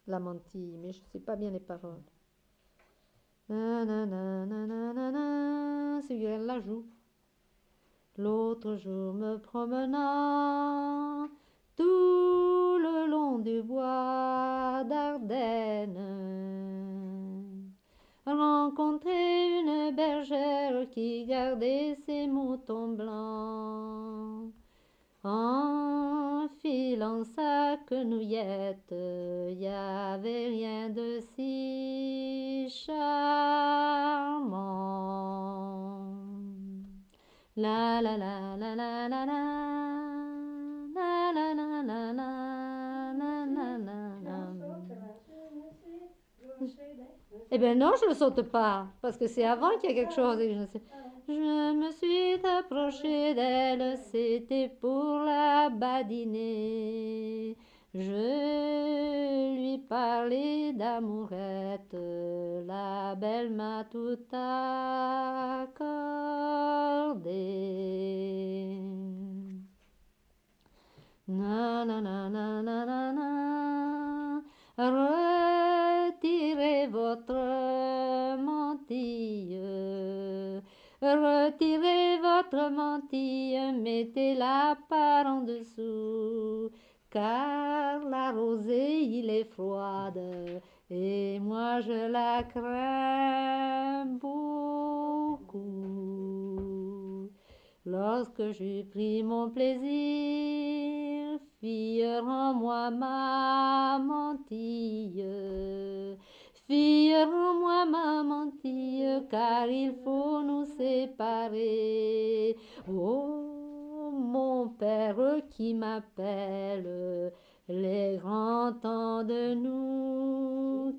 la mantille, mais je sais pas bien les paroles. Nanana, nanana, c'est elle la joue. L'autre jour me promenant tout le long du bois d'Ardenne, rencontrer une bergère qui gardait ses moutons blancs. En filant sa quenouillette, y avait rien de si charmant. La la la la la la la la la la la la la la la. Eh bien non, je ne le saute pas, parce que c'est avant qu'il y a quelque chose et que je ne sais. Je me suis approchée d'elle, c'était pour la badiner. Je lui parlais d'amourette, la belle m'a tout accordé. Na na na na na na na. Retirez votre mantille. Retirez votre mantille, mettez-la par en dessous, car la rosée il est froide, et moi je la crains beaucoup. Lorsque j'ai pris mon plaisir, fille, rends-moi ma mantille. Fille, rends-moi ma mantille, car il faut nous séparer. Oh, mon père qui m'appelle, les grands temps de nous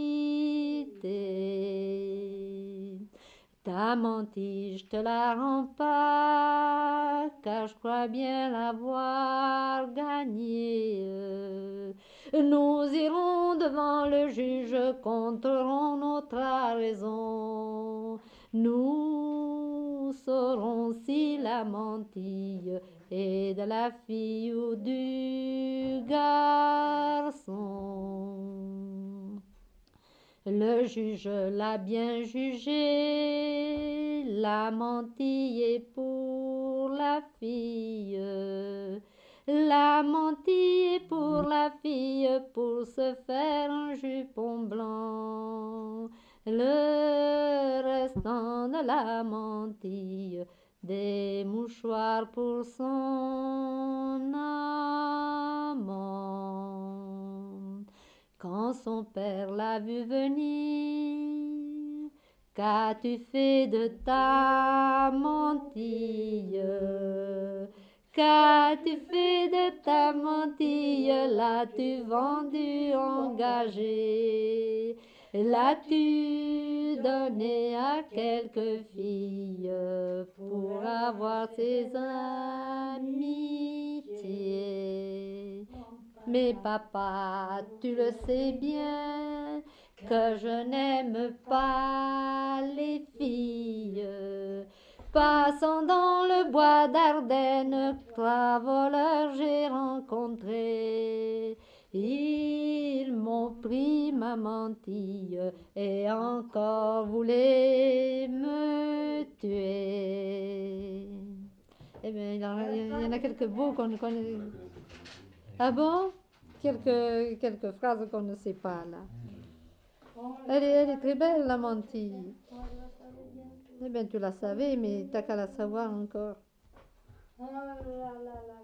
quitter. Ta mantille, je te la rends pas, car je crois bien l'avoir gagnée. Nous irons devant le juge, compterons notre raison. Nous saurons si la mantille est de la fille ou du garçon. Le juge l'a bien jugé, la mantille est pour la fille. La mantille est pour la fille pour se faire un jupon blanc. Le restant de la mantille, des mouchoirs pour son amant. Quand son père l'a vu venir, qu'as-tu fait de ta mantille? Qu'as-tu fait de ta mantille? L'as-tu vendue engagée? L'as-tu donnée à quelque fille pour avoir ses amitiés? Mais papa, tu le sais bien que je n'aime pas les filles. Passant dans le bois d'Ardenne, trois voleurs j'ai rencontré. Ils m'ont pris ma mantille et encore voulaient me tuer. Eh bien, il y en a quelques beaux qu'on connaît. Ah bon? Quelques phrases qu'on ne sait pas là. Elle est très belle, la mantille. Eh bien, tu la savais, mais t'as qu'à la savoir encore.